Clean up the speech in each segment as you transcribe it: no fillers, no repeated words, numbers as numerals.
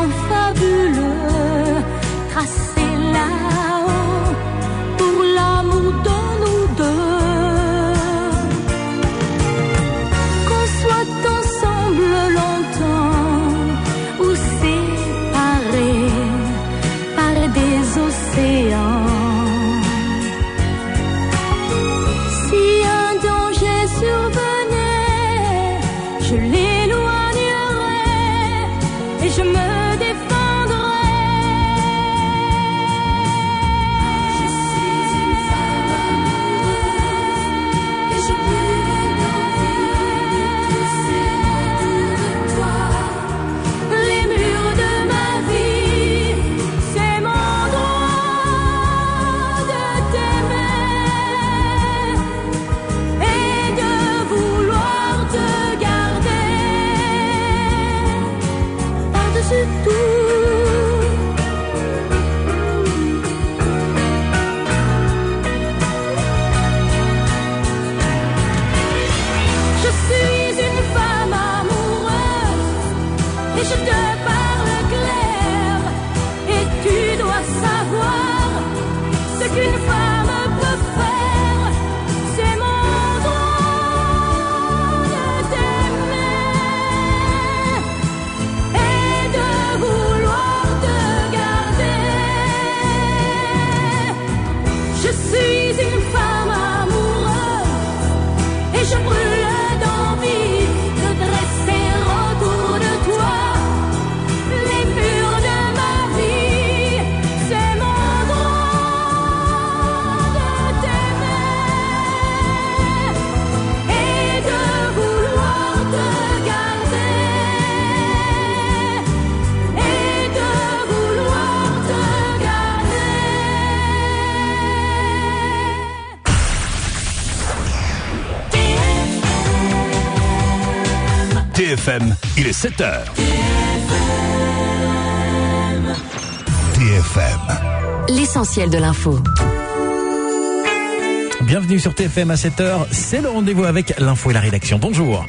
chemins fabuleux tracés là-haut pour l'amour de nous deux. Qu'on soit ensemble longtemps ou séparés par des océans. Si un danger survenait, je l'éloignerais et je me défendrais. Je suis une femme amoureuse et je brûle d'envie de tousser autour de toi. Les murs de ma vie, c'est mon droit de t'aimer et de vouloir te garder par-dessus tout. Je suis une femme amoureuse et je te parle clair et tu dois savoir ce qu'une femme peut faire. C'est mon droit de t'aimer et de vouloir te garder. Je suis une femme amoureuse et je brûle d'envie de dresser autour de toi les murs de ma vie. C'est mon droit de t'aimer et de vouloir te garder et de vouloir te garder. TFM, il est 7h. TFM. L'essentiel de l'info. Bienvenue sur TFM à 7h, c'est le rendez-vous avec l'info et la rédaction. Bonjour.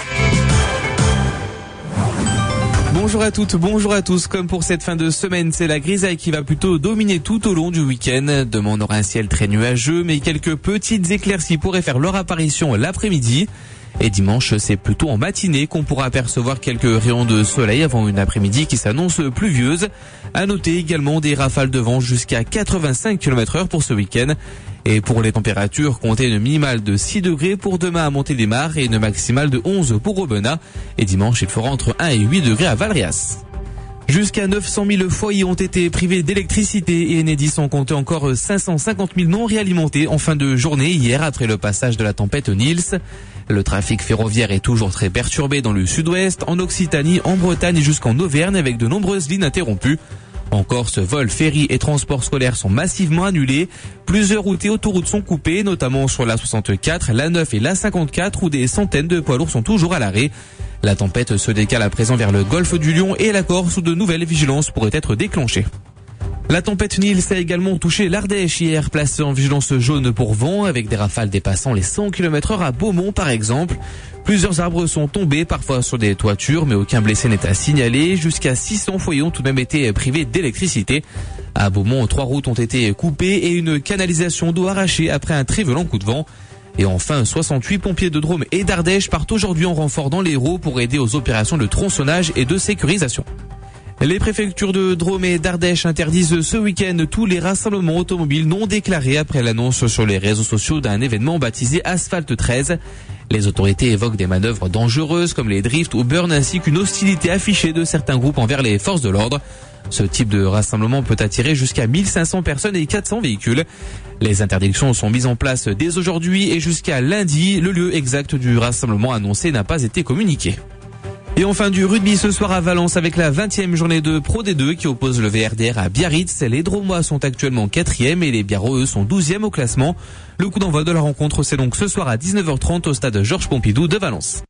Bonjour à toutes, bonjour à tous. Comme pour cette fin de semaine, c'est la grisaille qui va plutôt dominer tout au long du week-end. Demain, on aura un ciel très nuageux, mais quelques petites éclaircies pourraient faire leur apparition l'après-midi. Et dimanche, c'est plutôt en matinée qu'on pourra apercevoir quelques rayons de soleil avant une après-midi qui s'annonce pluvieuse. À noter également des rafales de vent jusqu'à 85 km/h pour ce week-end. Et pour les températures, comptez une minimale de 6 degrés pour demain à Montélimar et une maximale de 11 pour Aubenas. Et dimanche, il fera entre 1 et 8 degrés à Valréas. Jusqu'à 900 000 foyers ont été privés d'électricité et Enedis ont compté encore 550 000 non réalimentés en fin de journée hier après le passage de la tempête Nils. Le trafic ferroviaire est toujours très perturbé dans le sud-ouest, en Occitanie, en Bretagne et jusqu'en Auvergne avec de nombreuses lignes interrompues. En Corse, vols, ferries et transports scolaires sont massivement annulés. Plusieurs routes et autoroutes sont coupées, notamment sur la 64, la 9 et la 54 où des centaines de poids lourds sont toujours à l'arrêt. La tempête se décale à présent vers le golfe du Lion et la Corse où de nouvelles vigilances pourraient être déclenchées. La tempête Nils a également touché l'Ardèche hier, placée en vigilance jaune pour vent, avec des rafales dépassant les 100 km/h à Beaumont par exemple. Plusieurs arbres sont tombés, parfois sur des toitures, mais aucun blessé n'est à signaler. Jusqu'à 600 foyers ont tout de même été privés d'électricité. À Beaumont, 3 routes ont été coupées et une canalisation d'eau arrachée après un très violent coup de vent. Et enfin, 68 pompiers de Drôme et d'Ardèche partent aujourd'hui en renfort dans l'Hérault pour aider aux opérations de tronçonnage et de sécurisation. Les préfectures de Drôme et d'Ardèche interdisent ce week-end tous les rassemblements automobiles non déclarés après l'annonce sur les réseaux sociaux d'un événement baptisé Asphalte 13. Les autorités évoquent des manœuvres dangereuses comme les drifts ou burns ainsi qu'une hostilité affichée de certains groupes envers les forces de l'ordre. Ce type de rassemblement peut attirer jusqu'à 1500 personnes et 400 véhicules. Les interdictions sont mises en place dès aujourd'hui et jusqu'à lundi. Le lieu exact du rassemblement annoncé n'a pas été communiqué. Et enfin du rugby ce soir à Valence avec la 20e journée de Pro D2 qui oppose le VRDR à Biarritz. Les Drômois sont actuellement 4e et les Biarros eux sont 12e au classement. Le coup d'envoi de la rencontre c'est donc ce soir à 19h30 au stade Georges Pompidou de Valence.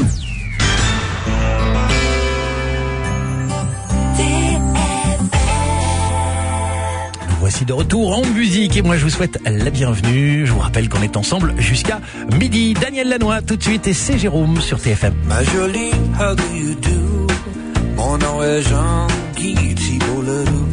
Voici de retour en musique et moi je vous souhaite la bienvenue. Je vous rappelle qu'on est ensemble jusqu'à midi. Daniel Lanois tout de suite et c'est Jérôme sur TFM. Ma jolie, how do you do? Mon nom est Jean Jean-Guy Thibault-Ledoux.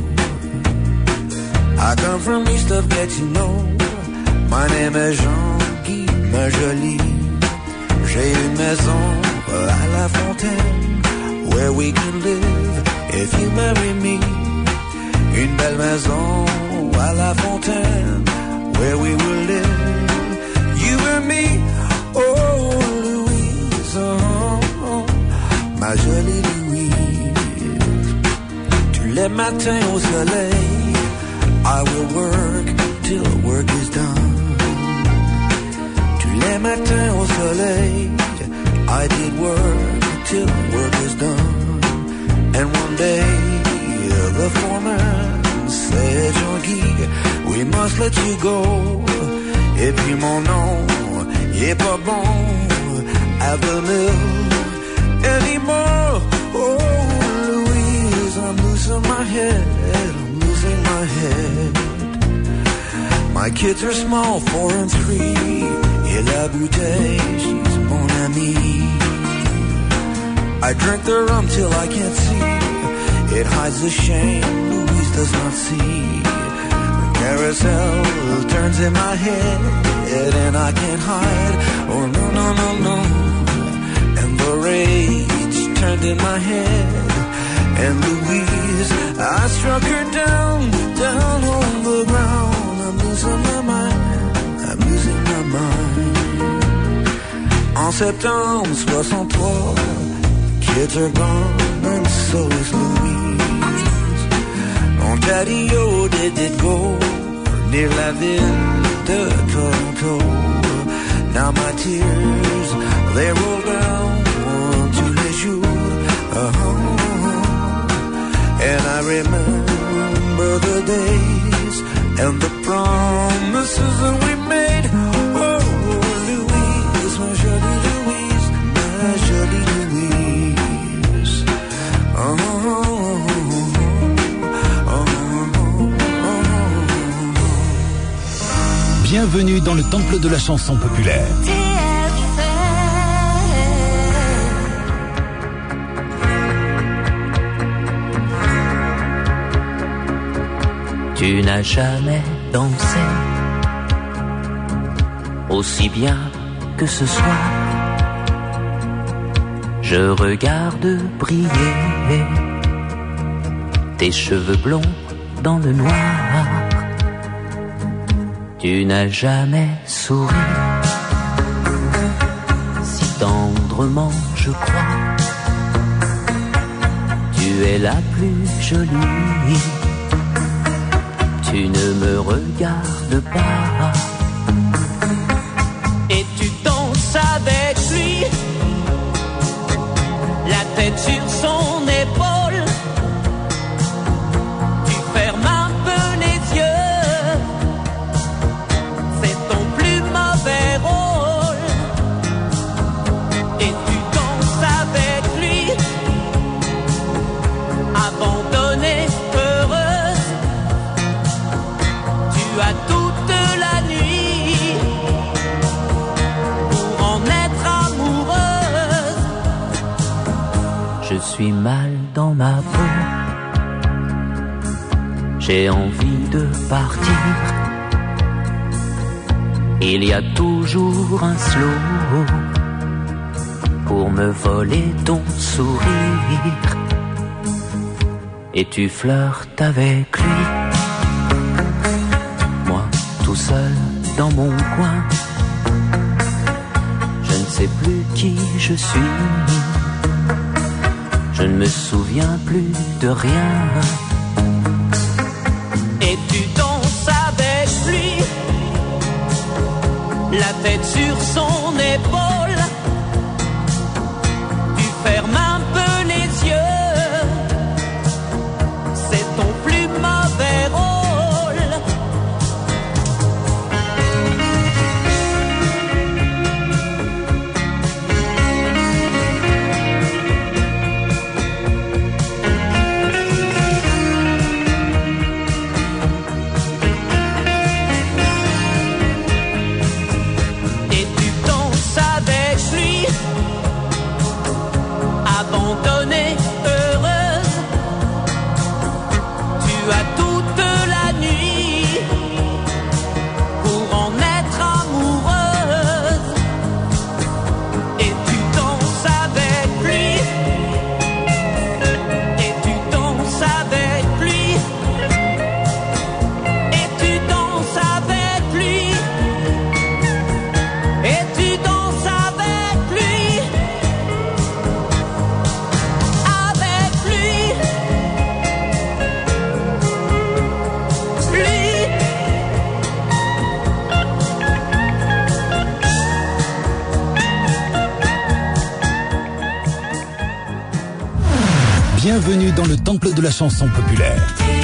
I come from east of Gatineau. My name is Jean-Guy Majolie. J'ai une maison à La Fontaine where we can live if you marry me. Une belle maison à La Fontaine where we will live, you and me. Oh Louise, oh, ma jolie Louise. Tous les matins au soleil, I will work till work is done. Tous les matins au soleil, I did work till work is done. And one day, the foreman said, Jean-Guy, we must let you go. Et puis mon nom, il est pas bon at the mill anymore. Oh Louise, I'm losing my head, I'm losing my head. My kids are small, 4 and 3. Et la bouteille, she's mon amie. I drink the rum till I can't see. It hides the shame Louise does not see. The carousel turns in my head and I can't hide. Oh no, no, no, no. And the rage turned in my head. And Louise, I struck her down, down on the ground. I'm losing my mind, I'm losing my mind. En septembre 63, kids are gone and so is Louise. Ontario did go near la ville de Toronto. Now my tears, they roll down tous les jours. And I remember the days and the promises that we made. Oh, Louise, my jolie Louise, my jolie Louise. Oh, Bienvenue dans le temple de la chanson populaire. Tu n'as jamais dansé aussi bien que ce soir. Je regarde briller tes cheveux blonds dans le noir. Tu n'as jamais souri si tendrement, je crois. Tu es la plus jolie. Tu ne me regardes pas. Et tu danses avec lui, la tête sur son épaule. Tu fermes un peu les yeux, c'est ton plus mauvais rôle. Et tu danses avec lui, abandonnée, heureuse. Tu as toute la nuit pour en être amoureuse. Je suis mal dans ma peau. J'ai envie de partir. Il y a toujours un slow pour me voler ton sourire. Et tu flirtes avec lui. Tout seul dans mon coin, je ne sais plus qui je suis. Je ne me souviens plus de rien. Et tu danses avec lui, la tête sur son épaule. Tu fermes un peu les yeux, c'est ton plus mauvais rôle. Et tu danses avec Bienvenue dans le temple de la chanson populaire.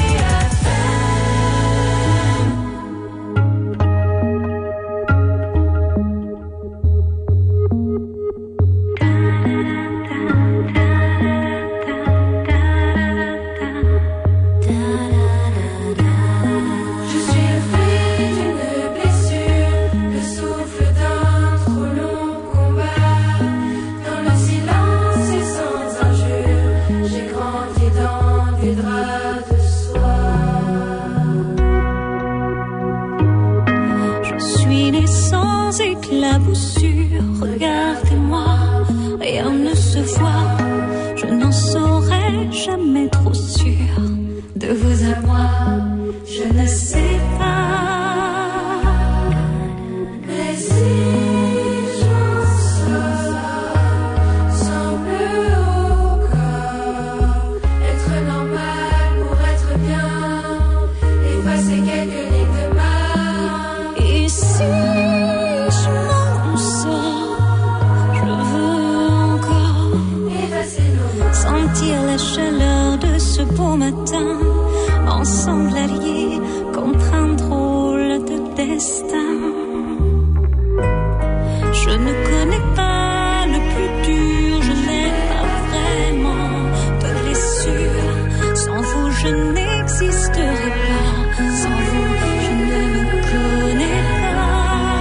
Éclaboussure, regardez-moi, rien ne se voit. Je n'en serai jamais trop sûre. De vous à moi, je ne sais pas. Mais si j'en sors, sans bleu au corps, être normal pour être bien, effacer quelques lignes de marre. Et si sentir la chaleur de ce beau matin, ensemble alliés contre un drôle de destin. Je ne connais pas le plus dur, je n'ai pas vraiment de blessure. Sans vous, je n'existerai pas. Sans vous, je ne me connais pas.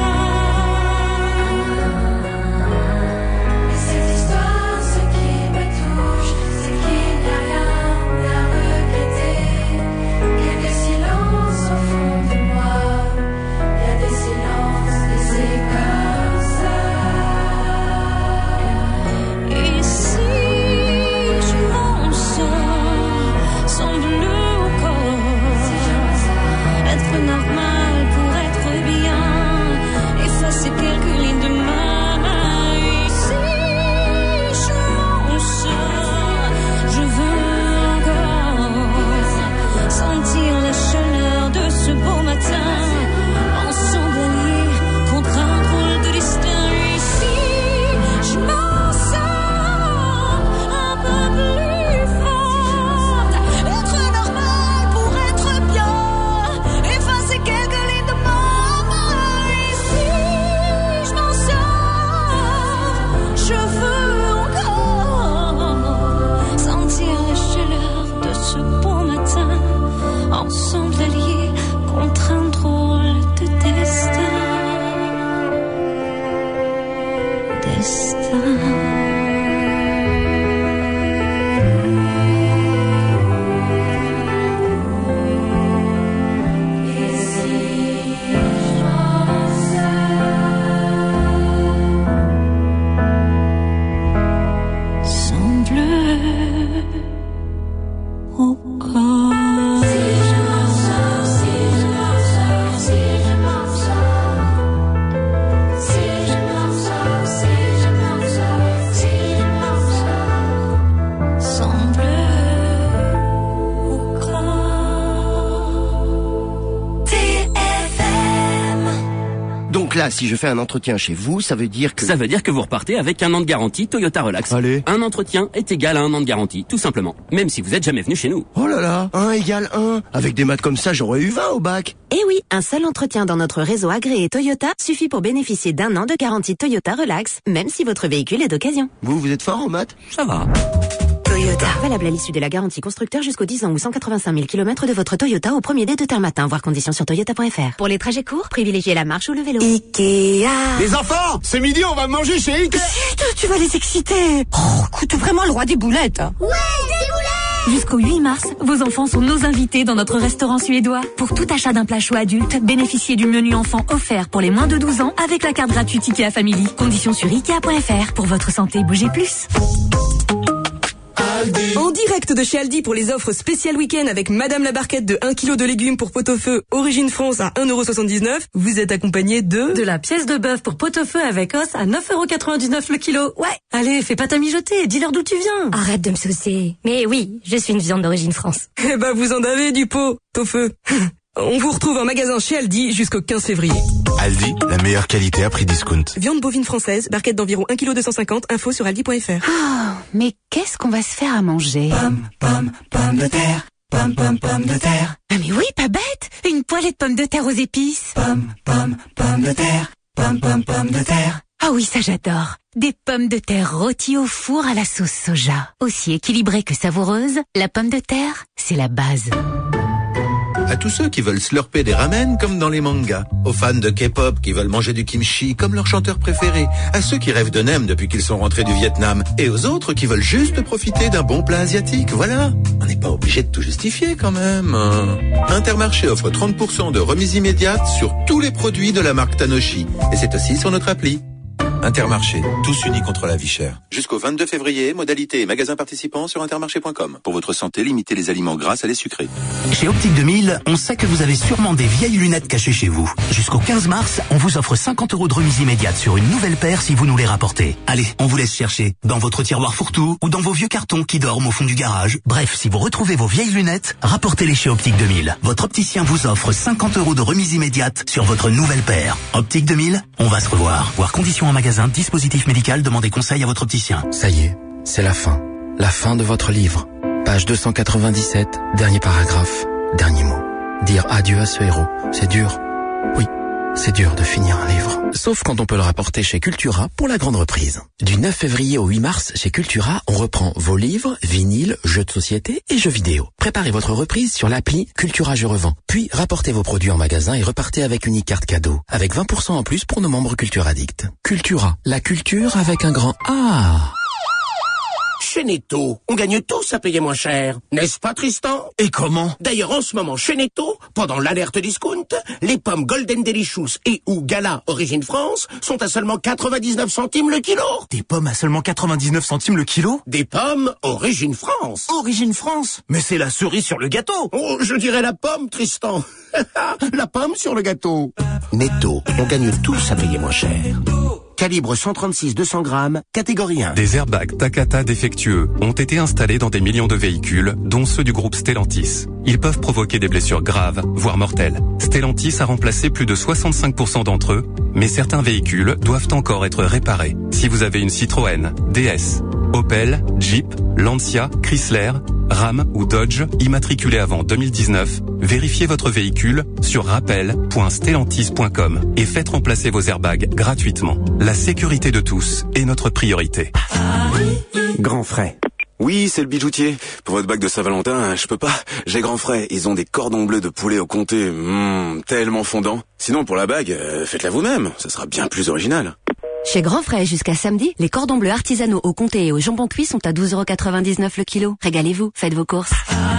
Et cette histoire, ce qui me touche, c'est qu'il n'y a rien à regretter. Quelques silences au fond de moi, il y a des silences et c'est comme ça. Et si je m'en sors, sans bleu au corps, être normal pour être bien, effacer quelques lignes de ma main. Et si je m'en sors, je veux encore sentir la chaleur de ce beau matin, ensemble alliés contre un drôle de destin. Et si je m'en sors un peu plus forte, être normal pour être bien, effacer quelques lignes de ma main. Et si je m'en sors, je veux encore sentir la chaleur de ce beau matin, ensemble alliés contre un drôle de destin. Et si je m'en sors, sans bleu au corps. Si je m'en sors, si je m'en sors, si je m'en sors, si je m'en sors, si je m'en sors, si je m'en sors, sans bleu au corps. TFM. Donc là, si je fais un entretien chez vous, ça veut dire que... Ça veut dire que vous repartez avec un an de garantie Toyota Relax. Allez. Un entretien est égal à un an de garantie, tout simplement. Même si vous êtes jamais venu chez nous. Oh là là, 1 égale 1. Avec des maths comme ça, j'aurais eu 20 au bac. Eh oui, un seul entretien dans notre réseau agréé Toyota suffit pour bénéficier d'un an de garantie Toyota Relax, même si votre véhicule est d'occasion. Vous êtes fort en maths? Ça va. Toyota. Valable à l'issue de la garantie constructeur jusqu'aux 10 ans ou 185 000 km de votre Toyota au premier dé de terme matin. Voir conditions sur toyota.fr. Pour les trajets courts, privilégiez la marche ou le vélo. Ikea. Les enfants, c'est midi, on va manger chez Ikea. Chut, tu vas les exciter. Oh, écoute, vraiment le roi des boulettes. Ouais, des boulettes! Jusqu'au 8 mars, vos enfants sont nos invités dans notre restaurant suédois. Pour tout achat d'un plat chaud adulte, bénéficiez du menu enfant offert pour les moins de 12 ans avec la carte gratuite Ikea Family. Conditions sur Ikea.fr. Pour votre santé, bougez plus. En direct de chez Aldi pour les offres spéciales week-end avec Madame la barquette de 1 kg de légumes pour pot-au-feu Origine France à 1,79€. Vous êtes accompagné de la pièce de bœuf pour pot-au-feu avec os à 9,99€ le kilo. Ouais, allez, fais pas ta mijoter, dis-leur d'où tu viens. Arrête de me saucer. Mais oui, je suis une viande d'Origine France. Eh ben, vous en avez du pot-au-feu. On vous retrouve en magasin chez Aldi jusqu'au 15 février. Aldi, la meilleure qualité à prix discount. Viande bovine française, barquette d'environ 1,250 kg, info sur aldi.fr. Oh, mais qu'est-ce qu'on va se faire à manger? Pommes de terre. Pommes de terre. Ah mais oui, pas bête. Une poêlée de pommes de terre aux épices. Pommes de terre. Pommes de terre. Ah oui, ça j'adore. Des pommes de terre rôties au four à la sauce soja. Aussi équilibrée que savoureuse, la pomme de terre, c'est la base. À tous ceux qui veulent slurper des ramen comme dans les mangas, aux fans de K-pop qui veulent manger du kimchi comme leur chanteur préféré, à ceux qui rêvent de nem depuis qu'ils sont rentrés du Vietnam, et aux autres qui veulent juste profiter d'un bon plat asiatique, voilà. On n'est pas obligé de tout justifier quand même. Intermarché offre 30% de remise immédiate sur tous les produits de la marque Tanoshi, et c'est aussi sur notre appli. Intermarché, tous unis contre la vie chère. Jusqu'au 22 février, modalités et magasins participants sur intermarché.com. Pour votre santé, limitez les aliments gras à les sucrés. Chez Optique 2000, on sait que vous avez sûrement des vieilles lunettes cachées chez vous. Jusqu'au 15 mars, on vous offre 50 € de remise immédiate sur une nouvelle paire si vous nous les rapportez. Allez, on vous laisse chercher dans votre tiroir fourre-tout ou dans vos vieux cartons qui dorment au fond du garage. Bref, si vous retrouvez vos vieilles lunettes, rapportez-les chez Optique 2000. Votre opticien vous offre 50 € de remise immédiate sur votre nouvelle paire. Optique 2000, on va se revoir. Voir conditions en magasin. Dispositif médical, demandez conseil à votre opticien. Ça y est, c'est la fin. La fin de votre livre. Page 297, dernier paragraphe, dernier mot. Dire adieu à ce héros, c'est dur. Oui, c'est dur de finir un livre. Sauf quand on peut le rapporter chez Cultura pour la grande reprise. Du 9 février au 8 mars, chez Cultura, on reprend vos livres, vinyles, jeux de société et jeux vidéo. Préparez votre reprise sur l'appli Cultura Je Revends. Puis, rapportez vos produits en magasin et repartez avec une e-carte cadeau. Avec 20% en plus pour nos membres Cultura Addict. Cultura, la culture avec un grand A. Chez Netto, on gagne tous à payer moins cher. N'est-ce pas, Tristan? Et comment? D'ailleurs, en ce moment, chez Netto, pendant l'alerte discount, les pommes Golden Delicious et ou Gala Origine France sont à seulement 99 centimes le kilo. Des pommes à seulement 99 centimes le kilo? Des pommes Origine France. Origine France? Mais c'est la cerise sur le gâteau. Oh, je dirais la pomme, Tristan. La pomme sur le gâteau. Netto, on gagne tous à payer moins cher. Calibre 136-200 grammes, catégorie 1. Des airbags Takata défectueux ont été installés dans des millions de véhicules, dont ceux du groupe Stellantis. Ils peuvent provoquer des blessures graves, voire mortelles. Stellantis a remplacé plus de 65% d'entre eux, mais certains véhicules doivent encore être réparés. Si vous avez une Citroën, DS, Opel, Jeep, Lancia, Chrysler, Ram ou Dodge immatriculés avant 2019, vérifiez votre véhicule sur rappel.stellantis.com et faites remplacer vos airbags gratuitement. La sécurité de tous est notre priorité. Grand Frais. Oui, c'est le bijoutier. Pour votre bague de Saint-Valentin, je peux pas. J'ai Grand Frais. Ils ont des cordons bleus de poulet au comté. Tellement fondant. Sinon, pour la bague, faites-la vous-même. Ça sera bien plus original. Chez Grand Frais, jusqu'à samedi, les cordons bleus artisanaux au comté et au jambon cuit sont à 12,99 € le kilo. Régalez-vous, faites vos courses.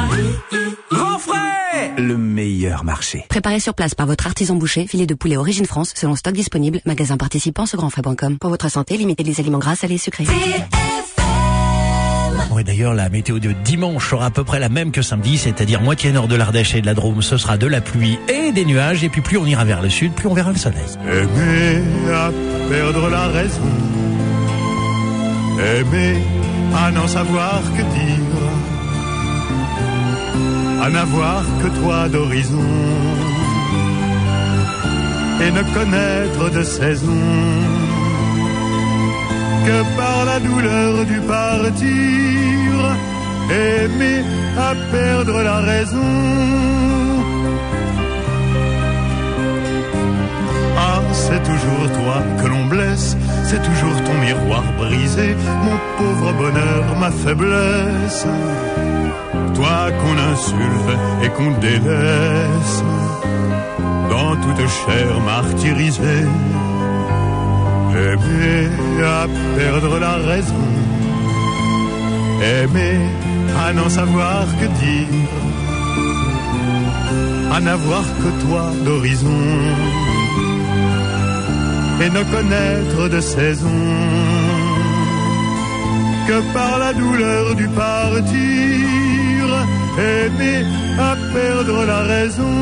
Grand Frais, le meilleur marché. Préparé sur place par votre artisan boucher, filet de poulet Origine France, selon stock disponible, magasin participant sur grandfrais.com. Pour votre santé, limitez les aliments gras, salés et sucrés. Oui, d'ailleurs, la météo de dimanche sera à peu près la même que samedi, c'est-à-dire moitié nord de l'Ardèche et de la Drôme, ce sera de la pluie et des nuages, et puis plus on ira vers le sud, plus on verra le soleil. Aimer à perdre la raison, aimer à n'en savoir que dire, à n'avoir que toi d'horizon, et ne connaître de saison que par la douleur du partir, aimer à perdre la raison. Ah, c'est toujours toi que l'on blesse, c'est toujours ton miroir brisé, mon pauvre bonheur, ma faiblesse. Toi qu'on insulte et qu'on délaisse, dans toute chair martyrisée. Aimer à perdre la raison, aimer à n'en savoir que dire, à n'avoir que toi d'horizon, et ne connaître de saison que par la douleur du partir, aimer à perdre la raison.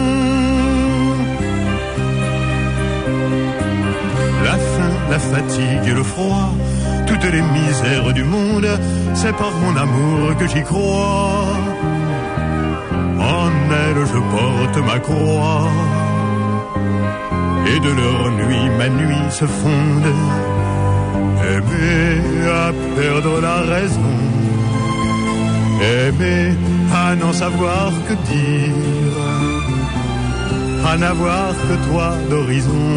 La faim, la fatigue et le froid, toutes les misères du monde, c'est par mon amour que j'y crois. En elle je porte ma croix, et de leur nuit ma nuit se fonde. Aimer à perdre la raison, aimer à n'en savoir que dire, à n'avoir que toi d'horizon,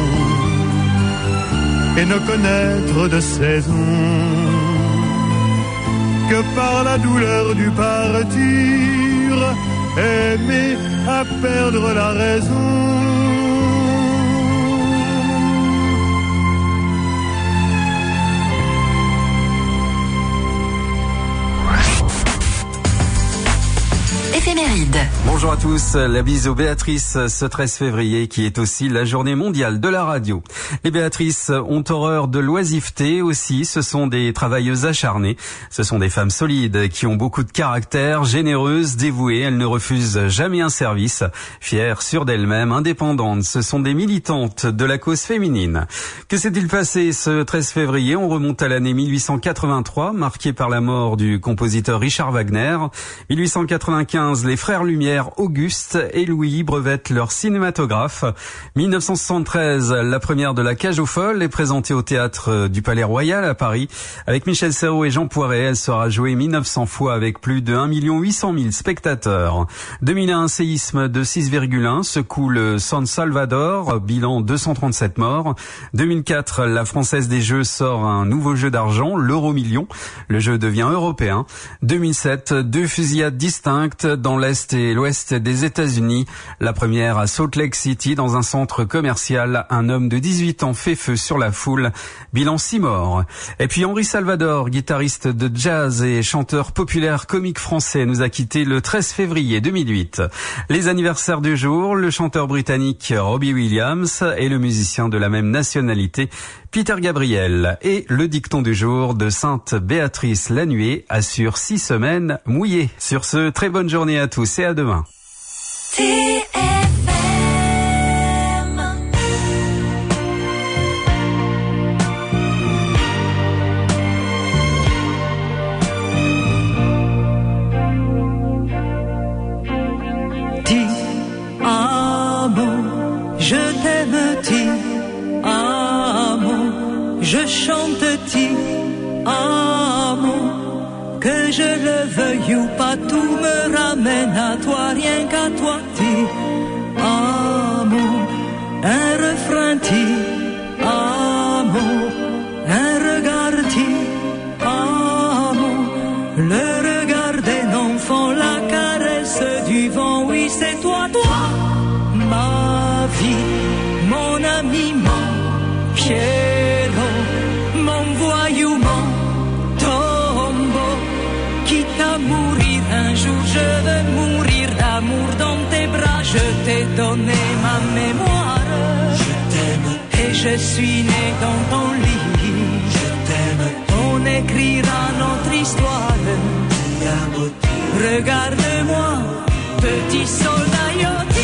et ne connaître de saison que par la douleur du partir, aimer à perdre la raison. Éphéméride. Bonjour à tous, la bise aux Béatrices ce 13 février qui est aussi la journée mondiale de la radio. Les Béatrices ont horreur de l'oisiveté aussi, ce sont des travailleuses acharnées, ce sont des femmes solides qui ont beaucoup de caractère, généreuses, dévouées, elles ne refusent jamais un service, fières, sûres d'elles-mêmes, indépendantes, ce sont des militantes de la cause féminine. Que s'est-il passé ce 13 février? On remonte à l'année 1883, marquée par la mort du compositeur Richard Wagner. 1895, les frères Lumière, Auguste et Louis brevettent leur cinématographe. 1973, la première de La Cage aux Folles est présentée au théâtre du Palais Royal à Paris. Avec Michel Serrault et Jean Poiret, elle sera jouée 1900 fois avec plus de 1 800 000 spectateurs. 2001, séisme de 6,1 secoue le San Salvador, bilan 237 morts. 2004, la Française des Jeux sort un nouveau jeu d'argent, l'Euro-Million. Le jeu devient européen. 2007, 2 fusillades distinctes dans l'Est et l'Ouest des États-Unis. La première à Salt Lake City, dans un centre commercial. Un homme de 18 ans fait feu sur la foule. Bilan 6 morts. Et puis Henri Salvador, guitariste de jazz et chanteur populaire comique français, nous a quittés le 13 février 2008. Les anniversaires du jour, le chanteur britannique Robbie Williams et le musicien de la même nationalité, Peter Gabriel. Et le dicton du jour de Sainte Béatrice Lanuée assure 6 semaines mouillées. Sur ce, très bonne journée à tous et à demain. Je t'aime, ti amo, je chante, ti amo, que je le veuille ou pas, tout me ramène à toi, rien qu'à toi, ti amo, un refrain, ti amo, un regard, ti amo, le regard d'un enfant, la caresse du vent, oui c'est toi, ma vie, mon ami, mon Piero, mon voyou, mon tombeau, quitte à mourir un jour, je veux mourir d'amour dans tes bras, je t'ai donné ma mémoire, je t'aime, et je suis né dans ton lit, je t'aime, on écrira notre histoire, regarde-moi, petit soldat Yoti.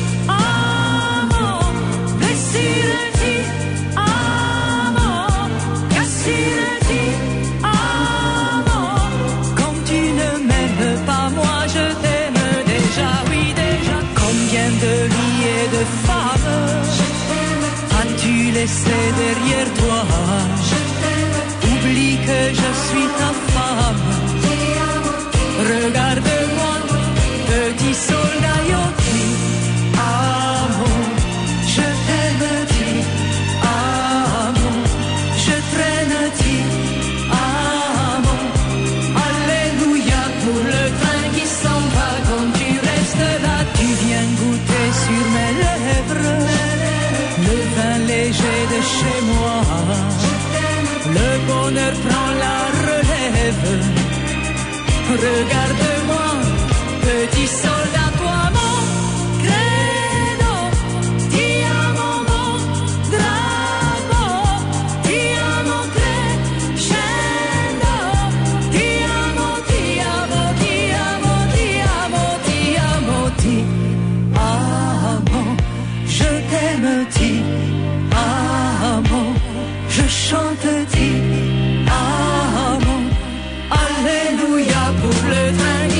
De femmes, as-tu laissé derrière toi? Oublie que je suis ta femme. Regarde-moi, petit soldat Yoti, amo, je t'aime, ti amo, je traîne, ti amo. Alléluia pour le train qui s'en va quand tu restes là, tu viens goûter sur mes lèvres le vin léger de chez moi. Le bonheur prend la relève. Regarde-moi, petit soldat, toi mon credo, ti amo mon drago, ti amo crescendo, ti amo, ti amo, ti amo, ti amo, ti amo, ti amo, je t'aime, ti amo, je chante, ti amo, alléluia pour le train.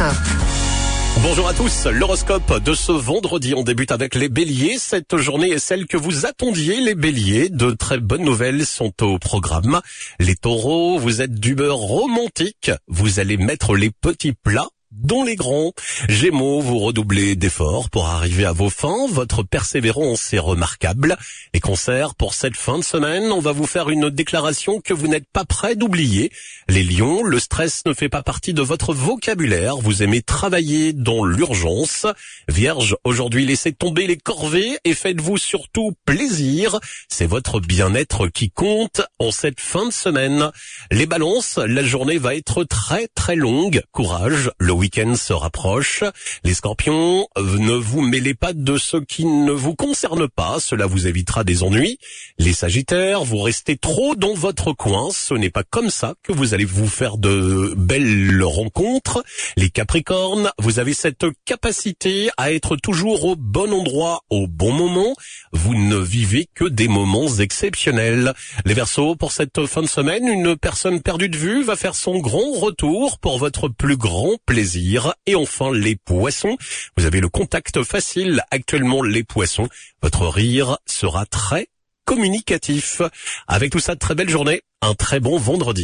Bonjour à tous, l'horoscope de ce vendredi, on débute avec les béliers. Cette journée est celle que vous attendiez, les béliers. De très bonnes nouvelles sont au programme. Les taureaux, vous êtes d'humeur romantique, vous allez mettre les petits plats dont les grands. Gémeaux, vous redoublez d'efforts pour arriver à vos fins. Votre persévérance est remarquable. Les cancers, pour cette fin de semaine, on va vous faire une déclaration que vous n'êtes pas prêt d'oublier. Les lions, le stress ne fait pas partie de votre vocabulaire. Vous aimez travailler dans l'urgence. Vierge, aujourd'hui, laissez tomber les corvées et faites-vous surtout plaisir. C'est votre bien-être qui compte en cette fin de semaine. Les balances, la journée va être très très longue. Courage, le week-end se rapproche. Les scorpions, ne vous mêlez pas de ce qui ne vous concerne pas, cela vous évitera des ennuis. Les sagittaires, vous restez trop dans votre coin, ce n'est pas comme ça que vous allez vous faire de belles rencontres. Les capricornes, vous avez cette capacité à être toujours au bon endroit au bon moment. Vous ne vivez que des moments exceptionnels. Les Verseaux, pour cette fin de semaine, une personne perdue de vue va faire son grand retour pour votre plus grand plaisir. Et enfin, les poissons, vous avez le contact facile actuellement, les poissons. Votre rire sera très communicatif. Avec tout ça, très belle journée, un très bon vendredi.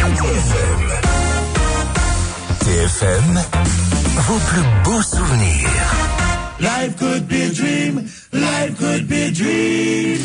TFM, vos plus beaux souvenirs. Life could be a dream, life could be a dream.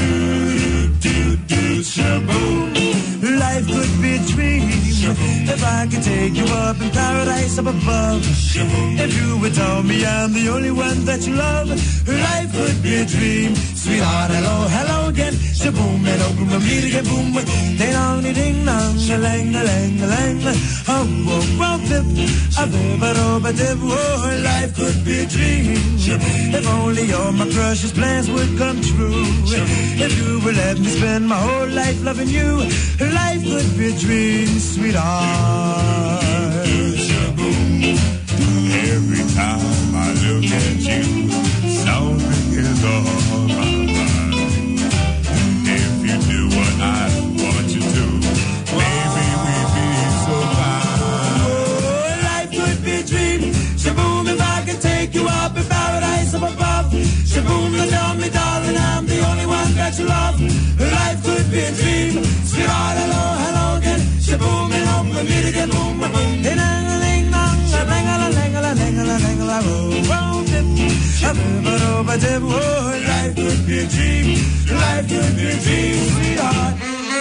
Shaboom. Life could be a dream. If I could take you up in paradise up above. If you would tell me I'm the only one that you love. Life could be a dream. Sweetheart, hello, hello again. Shaboom, and open my meet again, boom. Ding dong, ding dong, a lang, a lang, a lang. Oh, oh, oh, dip. A bib, a rob, a dip. Oh, life could be a dream. If only all my precious plans would come true. If you would let me spend my whole life loving you. Life could be a dream, sweetheart. Every time I look at you, something is on my mind. If you do what I want you to, maybe we'd be so fine. Oh, life could be a dream. Shaboom, if I could take you up in paradise up above. Shaboom, you tell me, darling, I'm the only one that you love. Life could be a dream. Sweetheart, hello, hello again. Shaboom, and home, we meet again, boom, boom, boom. Ding dong, ding dong, a lang, a lang, a lang, a lang, a lang, oh, dip, a bib, a rob, a dip. Oh, life could be a dream. Life could be a dream, sweetheart.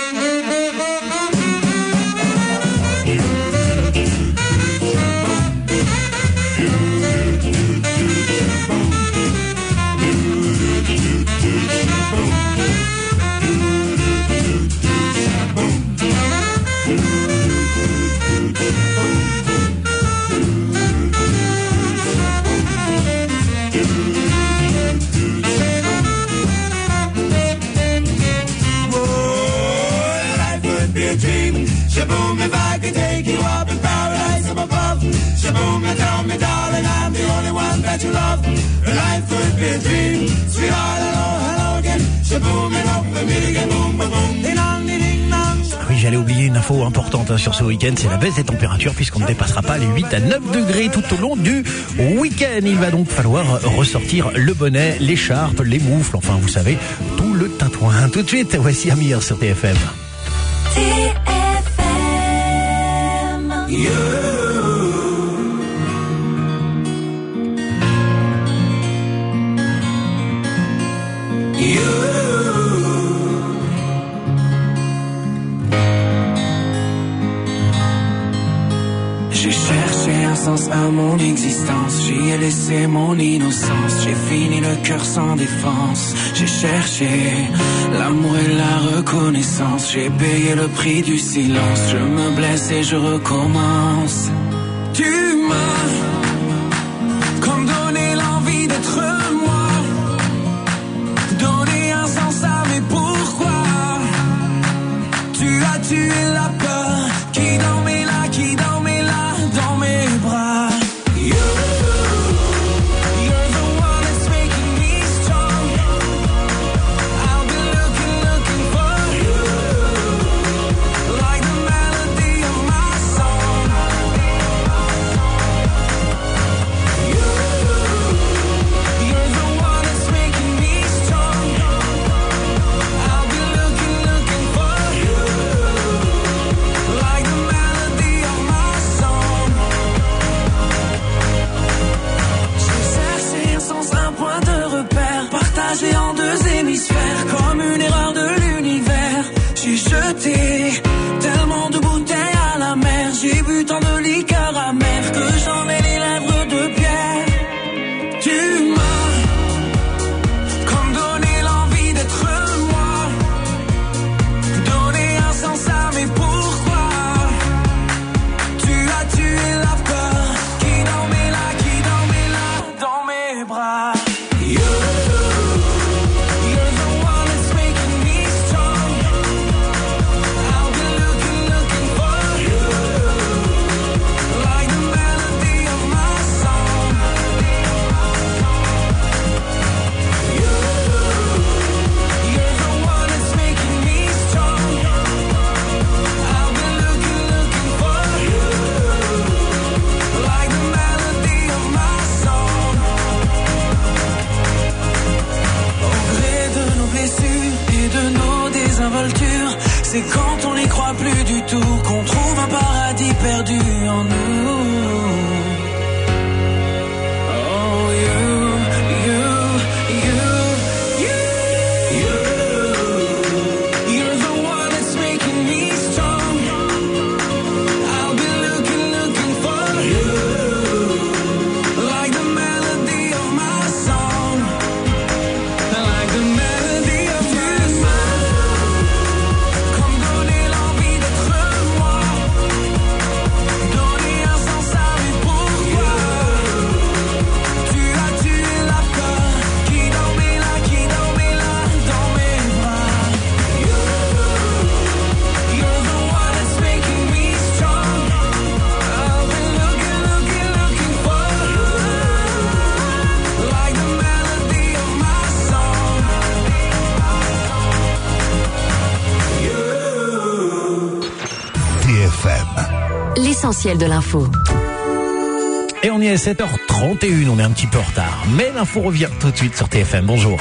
Shaboom, if I could take you up in paradise up above. Shaboom, and tell me, darling, I'm the only one that you love. Life could be a dream. Sweetheart, hello, hello again. Shaboom, and hope we meet again, boom, boom, boom. Ding dong, ding dong. Oui, j'allais oublier une info importante sur ce week-end, c'est la baisse des températures puisqu'on ne dépassera pas les 8 à 9 degrés tout au long du week-end. Il va donc falloir ressortir le bonnet, l'écharpe, les moufles, enfin vous savez, tout le tintouin. Tout de suite, voici Amir sur TFM. You. J'ai cherché un sens à mon existence, j'y ai laissé mon innocence, j'ai fini le cœur sans défense, j'ai cherché l'amour et la reconnaissance, j'ai payé le prix du silence, je me blesse et je recommence. Tu m'as comme donné l'envie d'être moi, donné un sens à mes pourquoi, tu as tué la peur qui dormait là, qui dormait là dans mes bras. l'essentiel de l'info. Et on y est à 7h31, on est un petit peu en retard. Mais l'info revient tout de suite sur TFM. Bonjour.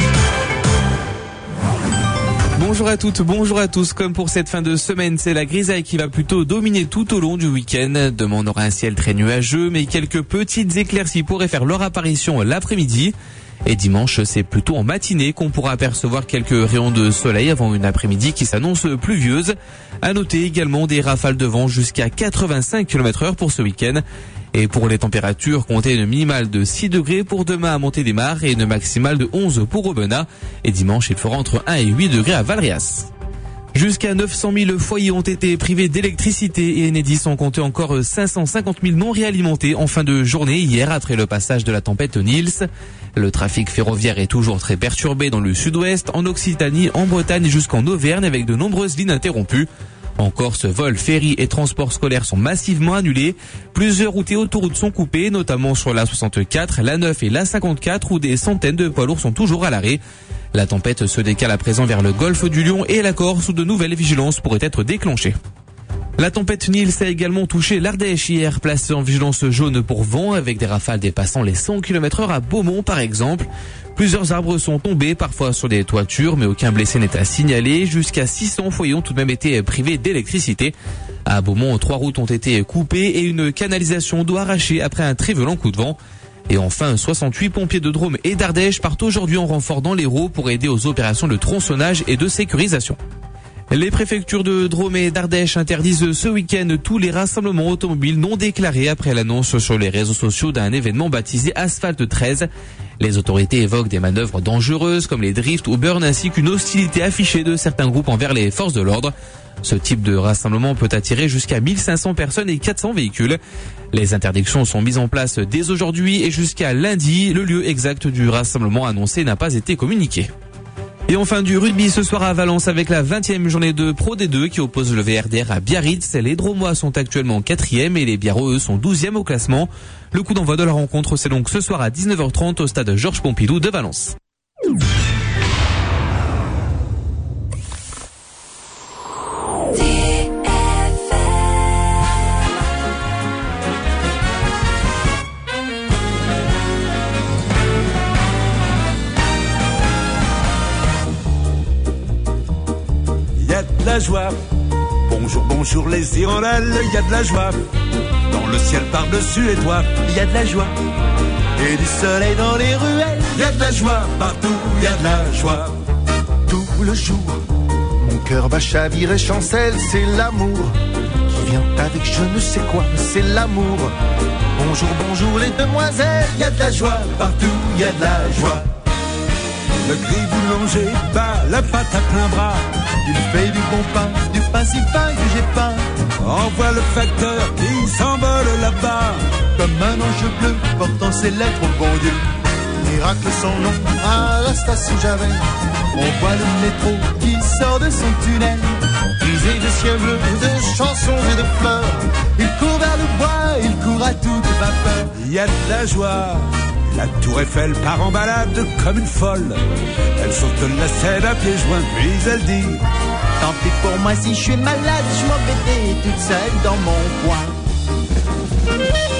Bonjour à toutes, bonjour à tous. Comme pour cette fin de semaine, c'est la grisaille qui va plutôt dominer tout au long du week-end. Demain, on aura un ciel très nuageux, mais quelques petites éclaircies pourraient faire leur apparition l'après-midi. Et dimanche, c'est plutôt en matinée qu'on pourra apercevoir quelques rayons de soleil avant une après-midi qui s'annonce pluvieuse. À noter également des rafales de vent jusqu'à 85 km/h pour ce week-end. Et pour les températures, comptez une minimale de 6 degrés pour demain à Montélimar et une maximale de 11 pour Aubenas. Et dimanche, il fera entre 1 et 8 degrés à Valréas. Jusqu'à 900 000 foyers ont été privés d'électricité et Enedis ont compté encore 550 000 non réalimentés en fin de journée hier après le passage de la tempête Nils. Le trafic ferroviaire est toujours très perturbé dans le sud-ouest, en Occitanie, en Bretagne et jusqu'en Auvergne avec de nombreuses lignes interrompues. En Corse, vols, ferries et transports scolaires sont massivement annulés. Plusieurs routes et autoroutes sont coupées, notamment sur la 64, la 9 et la 54 où des centaines de poids lourds sont toujours à l'arrêt. La tempête se décale à présent vers le golfe du Lion et la Corse où de nouvelles vigilances pourraient être déclenchées. La tempête Nils a également touché l'Ardèche hier, placée en vigilance jaune pour vent avec des rafales dépassant les 100 km/h à Beaumont par exemple. Plusieurs arbres sont tombés, parfois sur des toitures, mais aucun blessé n'est à signaler. Jusqu'à 600 foyers ont tout de même été privés d'électricité. À Beaumont, 3 routes ont été coupées et une canalisation doit arracher après un très violent coup de vent. Et enfin, 68 pompiers de Drôme et d'Ardèche partent aujourd'hui en renfort dans l'Hérault pour aider aux opérations de tronçonnage et de sécurisation. Les préfectures de Drôme et d'Ardèche interdisent ce week-end tous les rassemblements automobiles non déclarés après l'annonce sur les réseaux sociaux d'un événement baptisé Asphalte 13. Les autorités évoquent des manœuvres dangereuses comme les drifts ou burns ainsi qu'une hostilité affichée de certains groupes envers les forces de l'ordre. Ce type de rassemblement peut attirer jusqu'à 1500 personnes et 400 véhicules. Les interdictions sont mises en place dès aujourd'hui et jusqu'à lundi. Le lieu exact du rassemblement annoncé n'a pas été communiqué. Et enfin du rugby ce soir à Valence avec la 20e journée de Pro D2 qui oppose le VRDR à Biarritz. Les Dromois sont actuellement 4e et les Biarros eux sont 12e au classement. Le coup d'envoi de la rencontre c'est donc ce soir à 19h30 au stade Georges Pompidou de Valence. Y a de la joie, bonjour, bonjour les hirondelles, y a de la joie, dans le ciel par-dessus les toits, y a de la joie, et du soleil dans les ruelles, y a de la joie, partout y a de la joie, tout le jour, mon cœur bat chavire et chancelle, c'est l'amour, qui vient avec je ne sais quoi, c'est l'amour, bonjour, bonjour les demoiselles, y a de la joie, partout y a de la joie. Le gris boulanger bat la pâte à plein bras. Il fait du bon pain, du pain si fin que j'ai pas. Envoie le facteur qui s'envole là-bas. Comme un ange bleu portant ses lettres au bon Dieu. Miracle sans nom à la station Javel. On voit le métro qui sort de son tunnel. Brisé de ciel bleu, de chansons et de fleurs. Il court vers le bois, il court à toute vapeur. Il y a de la joie. La tour Eiffel part en balade comme une folle. Elle saute la scène à pieds joints, puis elle dit: tant pis pour moi si je suis malade, je m'embêtais toute seule dans mon coin.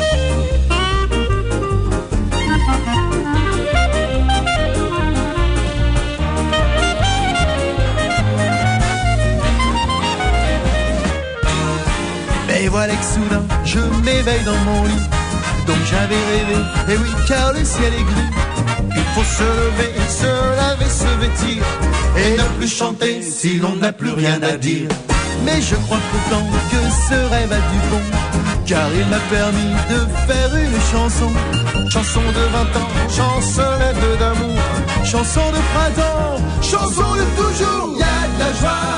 Et voilà que soudain, je m'éveille dans mon lit. Donc j'avais rêvé, et oui car le ciel est gris. Il faut se lever, se laver, se vêtir, et ne plus chanter si l'on n'a plus rien à dire. Mais je crois pourtant que ce rêve a du bon, car il m'a permis de faire une chanson. Chanson de 20 ans, chansonnette d'amour, chanson de printemps, chanson de toujours. Y'a de la joie,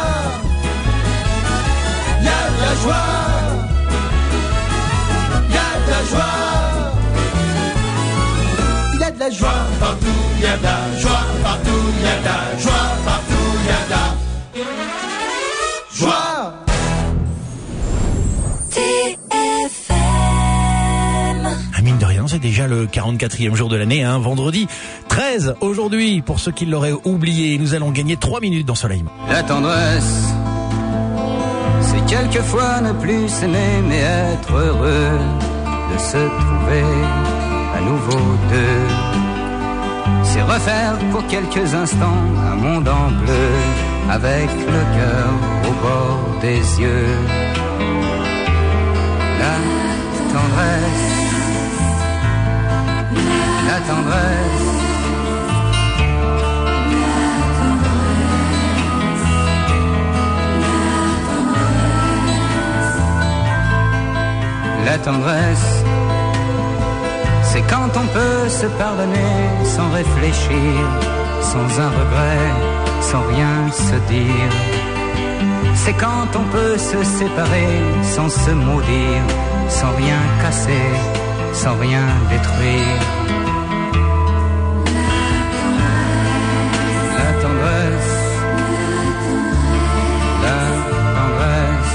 y'a de la joie, y'a de la joie. De la joie, partout il y a de la joie, partout il y a de la joie, partout il y a de la joie. TFM. Mine de rien, c'est déjà le 44e jour de l'année, hein, vendredi 13 aujourd'hui. Pour ceux qui l'auraient oublié, nous allons gagner 3 minutes d'ensoleillement. La tendresse, c'est C'est quelquefois ne plus s'aimer mais être heureux de se trouver à nouveau deux. C'est refaire pour quelques instants un monde en bleu avec le cœur au bord des yeux. La tendresse, la tendresse. La tendresse, c'est quand on peut se pardonner sans réfléchir, sans un regret, sans rien se dire. C'est quand on peut se séparer sans se maudire, sans rien casser, sans rien détruire. La tendresse, la tendresse.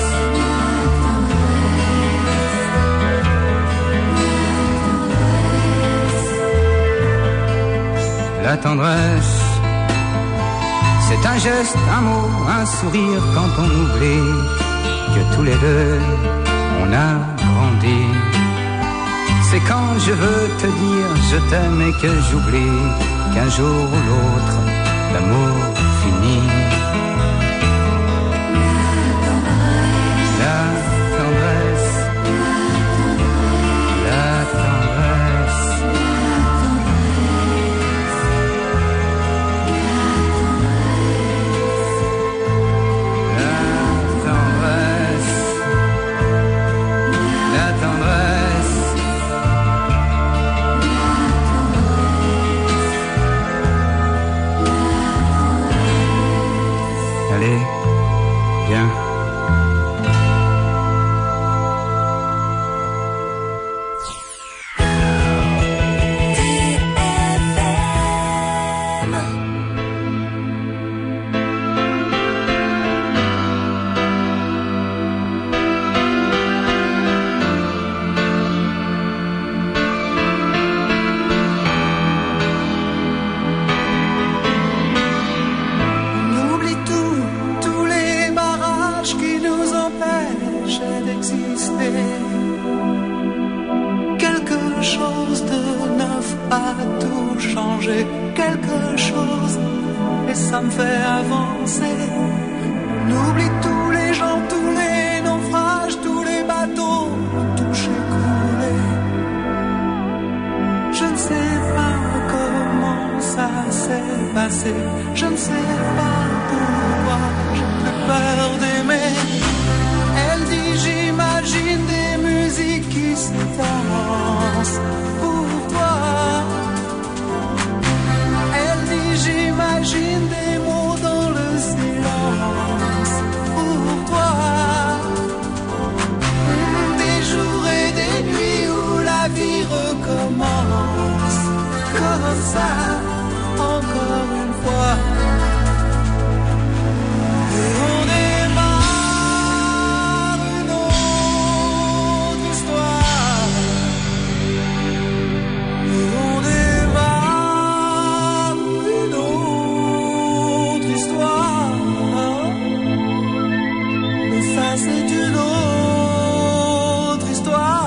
La tendresse, c'est un geste, un mot, un sourire quand on oublie que tous les deux on a grandi. C'est quand je veux te dire je t'aime et que j'oublie qu'un jour ou l'autre l'amour finit. La tendresse, la tendresse. Allez, viens. Je ne sais pas pourquoi j'ai plus peur d'aimer. Elle dit j'imagine des musiques qui se dansent pour toi. Elle dit j'imagine des mots dans le silence pour toi. Des jours et des nuits où la vie recommence comme ça. Encore une fois, et on démarre une autre histoire, et on démarre une autre histoire, mais ça c'est une autre histoire.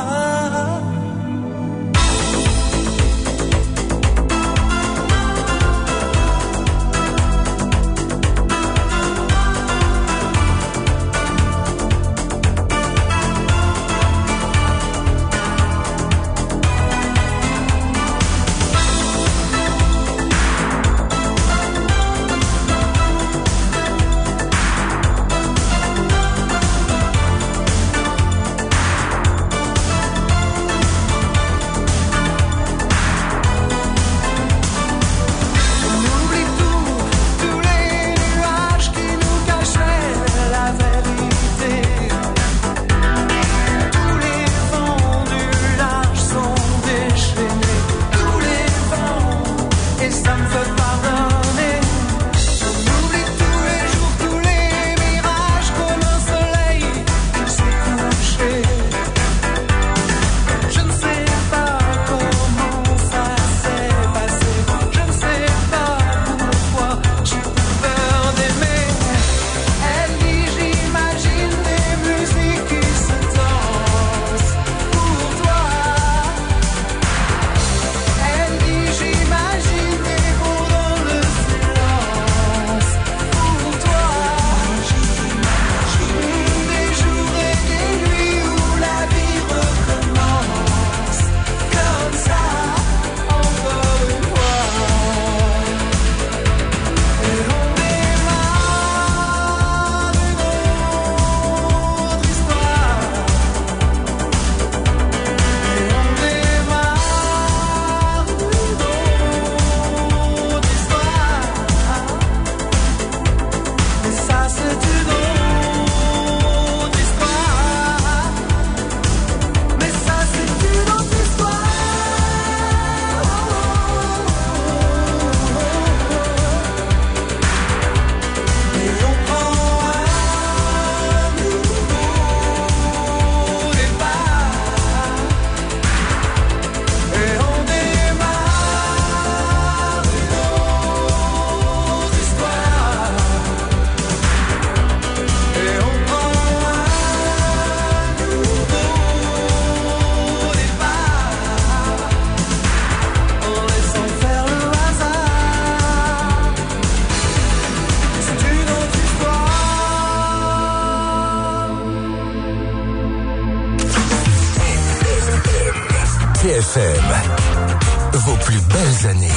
TFM, vos plus belles années.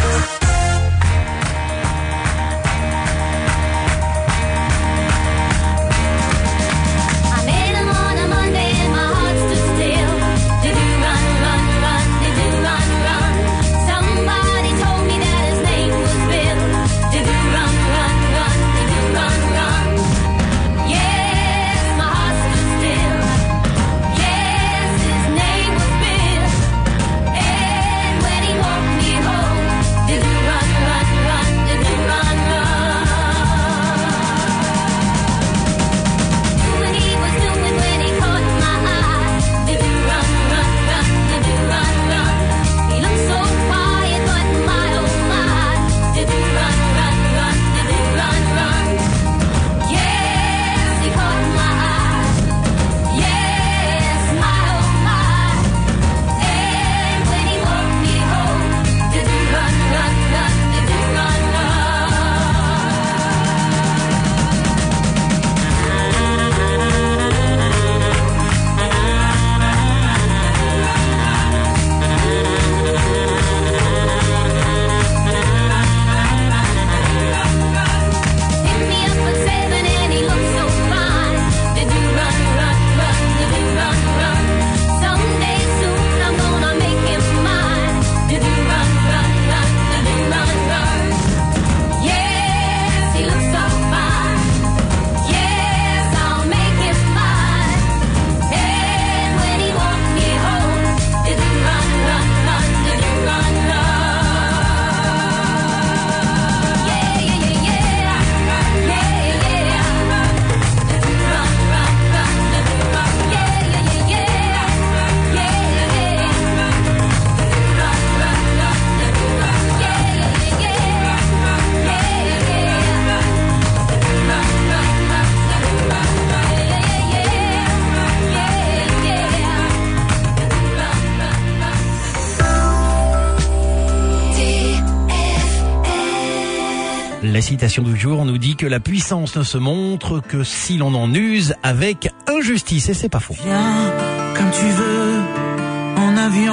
La citation du jour nous dit que la puissance ne se montre que si l'on en use avec injustice, et c'est pas faux. Viens comme tu veux, en avion,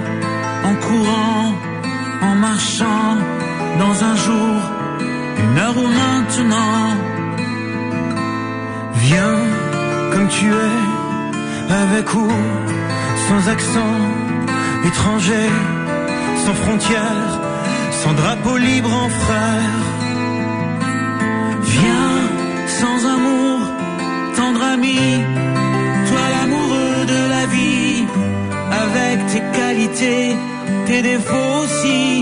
en courant, en marchant, dans un jour, une heure ou maintenant. Viens comme tu es, avec ou sans accent, étranger, sans frontières, sans drapeau libre en frère. Viens sans amour, tendre ami, toi l'amoureux de la vie, avec tes qualités, tes défauts aussi.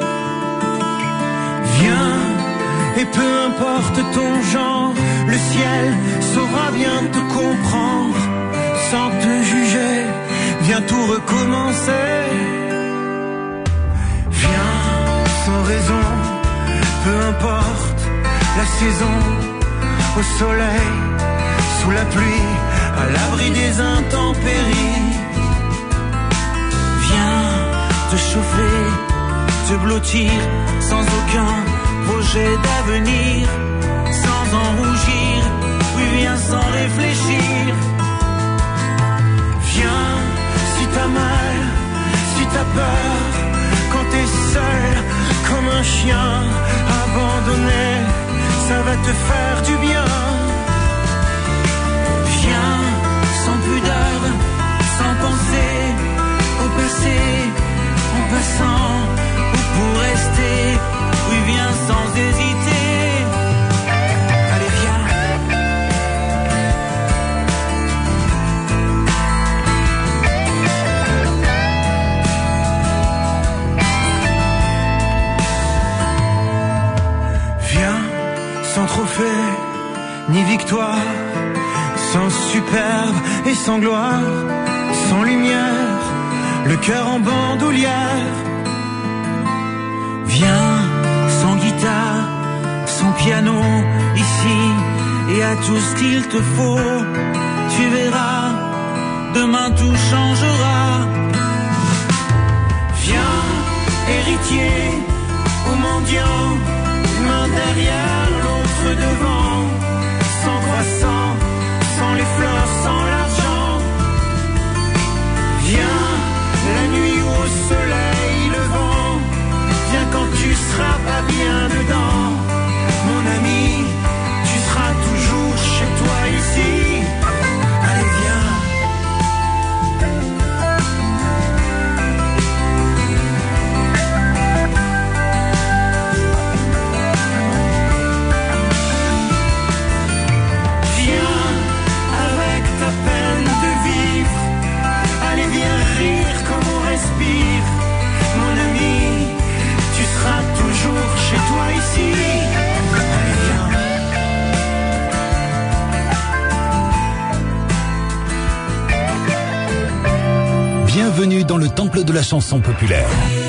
Viens, et peu importe ton genre, le ciel saura bien te comprendre, sans te juger, viens tout recommencer. Viens sans raison, peu importe la saison, au soleil, sous la pluie, à l'abri des intempéries. Viens te chauffer, te blottir, sans aucun projet d'avenir, sans en rougir, oui viens sans réfléchir. Viens si t'as mal, si t'as peur, quand t'es seul, comme un chien abandonné, ça va te faire du bien. Viens sans pudeur, sans penser au passé, en passant ou pour rester, oui viens sans hésiter. Allez viens. Viens sans trophée ni victoire, sans superbe et sans gloire, sans lumière, le cœur en bandoulière. Viens sans guitare, sans piano, ici, et à tout ce qu'il te faut. Tu verras, demain tout changera. Viens, héritier ou mendiant, main derrière, l'autre devant, sans croissant, sans les fleurs, sans l'argent. Viens, la nuit Bienvenue dans le temple de la chanson populaire.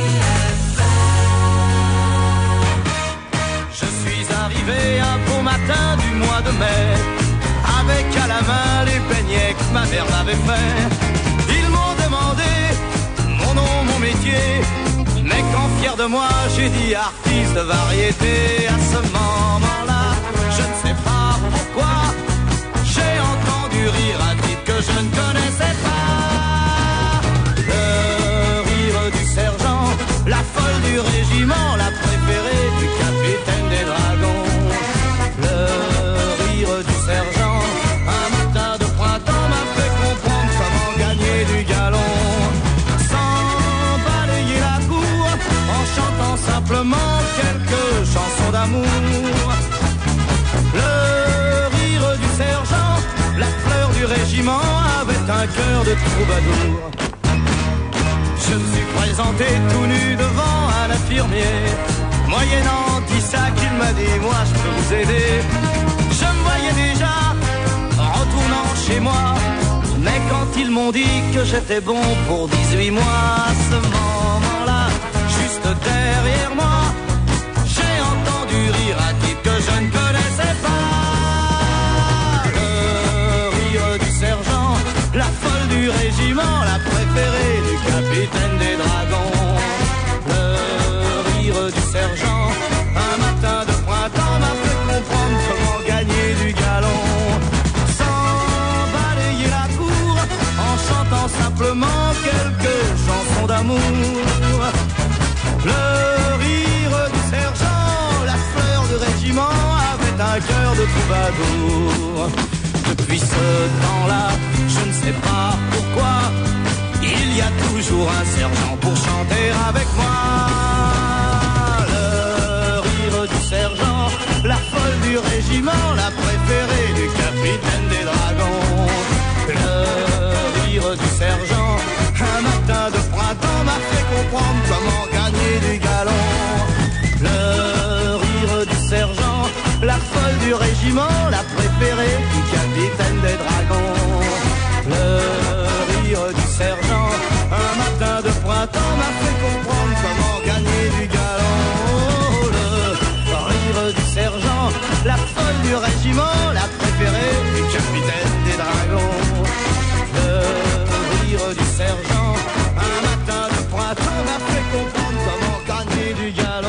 Je suis arrivé un beau matin du mois de mai, avec à la main les beignets que ma mère m'avait fait. Ils m'ont demandé mon nom, mon métier, mais quand fier de moi j'ai dit artiste de variété. À ce moment-là, je ne sais pas pourquoi, j'ai entendu rire un type que je ne connaissais pas. Le rire du sergent, la folle du régiment, la préférée du capitaine des dragons. Le rire du sergent, un matin de printemps m'a fait comprendre comment gagner du galon. Sans balayer la cour, en chantant simplement quelques chansons d'amour. Le rire du sergent, la fleur du régiment, avait un cœur de troubadour. Je me suis présenté tout nu devant un infirmier, moyennant 10 sacs, il m'a dit moi je peux vous aider. Je me voyais déjà retournant chez moi, mais quand ils m'ont dit que j'étais bon pour 18 mois, à ce moment-là, juste derrière moi, j'ai entendu rire un type que je ne connaissais pas. Le rire du sergent, la folle du régiment, la préférée du capitaine des dragons. Le rire du sergent, un matin de printemps m'a fait comprendre comment gagner du galon. Sans balayer la cour, en chantant simplement quelques chansons d'amour. Le rire du sergent, la fleur du régiment, avait un cœur de troubadour. Depuis ce temps-là, je ne sais pas pourquoi, il y a toujours un sergent pour chanter avec moi. Le rire du sergent, la folle du régiment, la préférée du capitaine des dragons. Le rire du sergent, un matin de printemps m'a fait comprendre comment gagner du galon. Le rire du sergent, la folle du régiment, la préférée du capitaine des dragons. Le rire du sergent, un matin de printemps m'a fait comprendre comment gagner du galon. Le rire du sergent, la folle du régiment, la préférée du capitaine des dragons. Le rire du sergent, un matin de printemps m'a fait comprendre comment gagner du galon.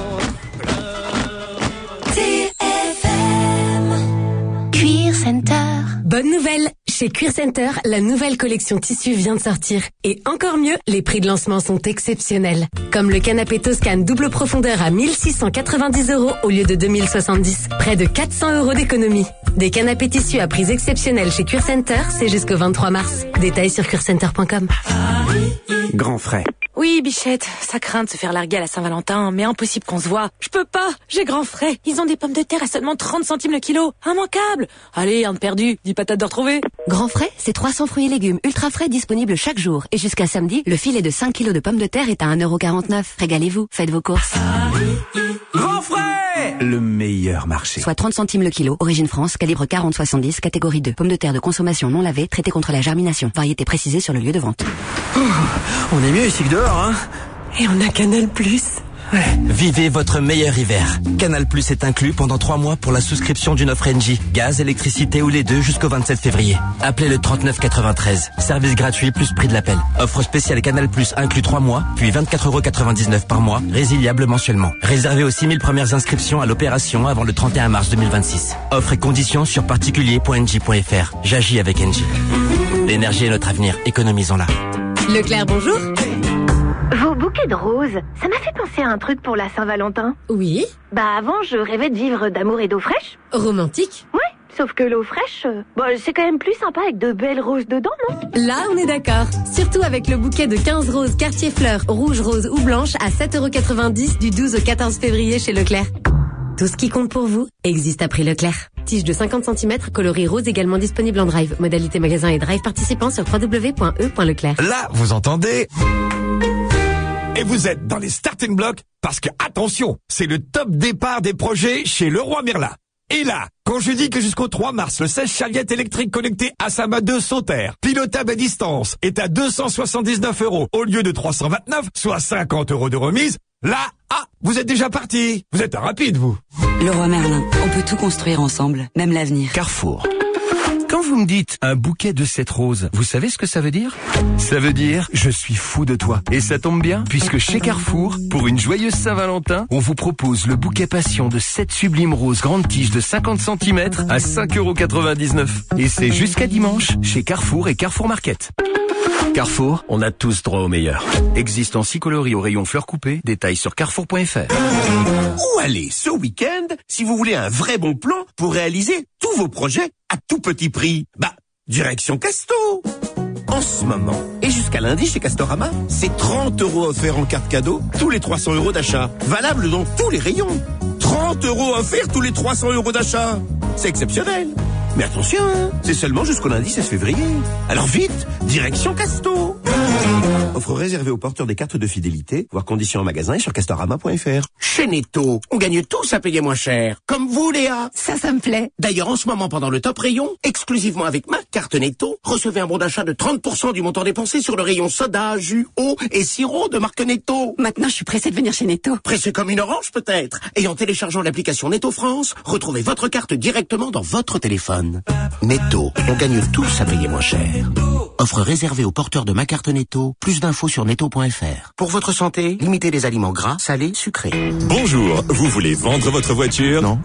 Cuir Center. Bonne nouvelle! Chez Cuir Center, la nouvelle collection tissu vient de sortir. Et encore mieux, les prix de lancement sont exceptionnels. Comme le canapé Toscane double profondeur à 1690 € au lieu de 2070. Près de 400 € d'économie. Des canapés tissus à prix exceptionnels chez Cuir Center, c'est jusqu'au 23 mars. Détails sur cuircenter.com. Grand frais. Oui, Bichette, ça craint de se faire larguer à la Saint-Valentin, mais impossible qu'on se voit. Je peux pas, j'ai Grand frais. Ils ont des pommes de terre à seulement 30 centimes le kilo. Immanquable. Allez, un de perdu, 10 patates de retrouver. Grand frais, c'est 300 fruits et légumes ultra frais disponibles chaque jour. Et jusqu'à samedi, le filet de 5 kilos de pommes de terre est à 1,49 €. Régalez-vous, faites vos courses. Grand frais! Le meilleur marché. Soit 30 centimes le kilo, origine France, calibre 40-70, catégorie 2. Pommes de terre de consommation non lavées, traitées contre la germination. Variété précisée sur le lieu de vente. On est mieux ici que dehors, hein? Et on a Canal+. Ouais. Vivez votre meilleur hiver. Canal+ est inclus pendant 3 mois pour la souscription d'une offre Engie. Gaz, électricité ou les deux jusqu'au 27 février. Appelez le 3993. Service gratuit plus prix de l'appel. Offre spéciale Canal+ inclus 3 mois, puis 24,99 € par mois, résiliable mensuellement. Réservez aux 6000 premières inscriptions à l'opération avant le 31 mars 2026. Offre et conditions sur particulier.engie.fr. J'agis avec Engie. L'énergie est notre avenir, économisons-la. Leclerc, bonjour. Vos bouquets de roses, ça m'a fait penser à un truc pour la Saint-Valentin. Oui. Bah avant, je rêvais de vivre d'amour et d'eau fraîche. Romantique. Ouais, sauf que l'eau fraîche, c'est quand même plus sympa avec de belles roses dedans, non? Là, on est d'accord. Surtout avec le bouquet de 15 roses quartier fleurs, rouge, rose ou blanche à 7,90 € du 12 au 14 février chez Leclerc. Tout ce qui compte pour vous existe à prix Leclerc. Tige de 50 cm, coloris rose également disponible en drive. Modalité magasin et drive participant sur www.e.leclerc. Là, vous entendez? Et vous êtes dans les starting blocks parce que, attention, c'est le top départ des projets chez Leroy Merlin. Et là, quand je dis que jusqu'au 3 mars, le sèche-serviette électrique connecté Asama 2 Sauterre, pilotable à distance, est à 279 € au lieu de 329, soit 50 € de remise, là, vous êtes déjà parti. Vous êtes un rapide, vous. Leroy Merlin, on peut tout construire ensemble, même l'avenir. Carrefour. Quand vous me dites un bouquet de 7 roses, vous savez ce que ça veut dire? Ça veut dire je suis fou de toi. Et ça tombe bien, puisque chez Carrefour, pour une joyeuse Saint-Valentin, on vous propose le bouquet passion de 7 sublimes roses grandes tiges de 50 cm à 5,99 €. Et c'est jusqu'à dimanche chez Carrefour et Carrefour Market. Carrefour, on a tous droit au meilleur. Existe en 6 coloris au rayon fleurs coupées. Détails sur carrefour.fr. Où aller ce week-end si vous voulez un vrai bon plan pour réaliser tous vos projets à tout petit prix? Direction Casto. En ce moment, et jusqu'à lundi chez Castorama, c'est 30 € offerts en carte cadeau tous les 300 € d'achat. Valable dans tous les rayons. 30 € offerts tous les 300 € d'achat. C'est exceptionnel. Mais attention, c'est seulement jusqu'au lundi 16 février. Alors vite, direction Casto. Offre réservée aux porteurs des cartes de fidélité, voire conditions en magasin et sur castorama.fr. Chez Netto, on gagne tous à payer moins cher. Comme vous, Léa. Ça me plaît. D'ailleurs, en ce moment, pendant le top rayon, exclusivement avec ma carte Netto, recevez un bon d'achat de 30% du montant dépensé sur le rayon soda, jus, eau et sirop de marque Netto. Maintenant, je suis pressée de venir chez Netto. Pressé comme une orange, peut-être. Et en téléchargeant l'application Netto France, retrouvez votre carte directement dans votre téléphone. Netto, on gagne tous à payer moins cher. Offre réservée aux porteurs de ma carte Netto. Plus d'infos sur netto.fr. Pour votre santé, limitez les aliments gras, salés, sucrés. Bonjour, vous voulez vendre votre voiture? Non.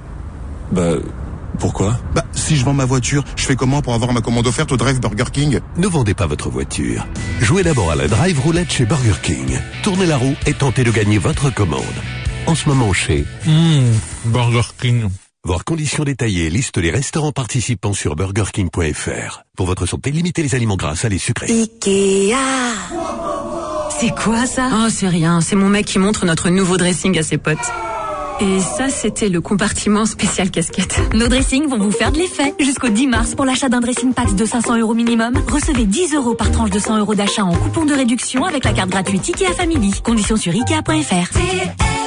Pourquoi? Si je vends ma voiture, je fais comment pour avoir ma commande offerte au Drive Burger King? Ne vendez pas votre voiture. Jouez d'abord à la Drive Roulette chez Burger King. Tournez la roue et tentez de gagner votre commande. En ce moment chez Burger King. Voir conditions détaillées, liste les restaurants participants sur burgerking.fr. Pour votre santé, limitez les aliments gras, salés, sucrés. Ikea. C'est quoi ça? Oh, c'est rien. C'est mon mec qui montre notre nouveau dressing à ses potes. Et ça, c'était le compartiment spécial casquette. Nos dressings vont vous faire de l'effet. Jusqu'au 10 mars, pour l'achat d'un dressing pack de 500 € minimum, recevez 10 € par tranche de 100 € d'achat en coupon de réduction avec la carte gratuite Ikea Family. Conditions sur Ikea.fr.